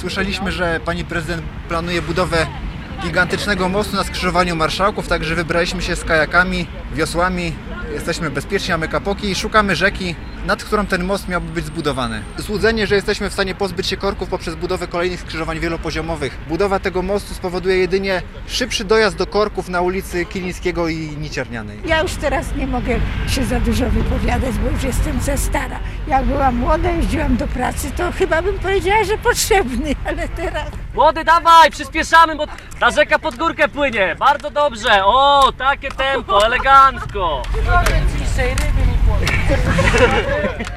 Słyszeliśmy, że pani prezydent planuje budowę gigantycznego mostu na skrzyżowaniu Marszałków, także wybraliśmy się z kajakami, wiosłami. Jesteśmy bezpieczni, mamy kapoki i szukamy rzeki, nad którą ten most miałby być zbudowany. Złudzenie, że jesteśmy w stanie pozbyć się korków poprzez budowę kolejnych skrzyżowań wielopoziomowych. Budowa tego mostu spowoduje jedynie szybszy dojazd do korków na ulicy Kilińskiego i Niciernianej. Ja już teraz nie mogę się za dużo wypowiadać, bo już jestem za stara. Jak byłam młoda, jeździłam do pracy, to chyba bym powiedziała, że potrzebny, ale teraz... Młody, dawaj, przyspieszamy, bo ta rzeka pod górkę płynie. Bardzo dobrze. O, takie tempo, elegancko. Ciszej, ryby mi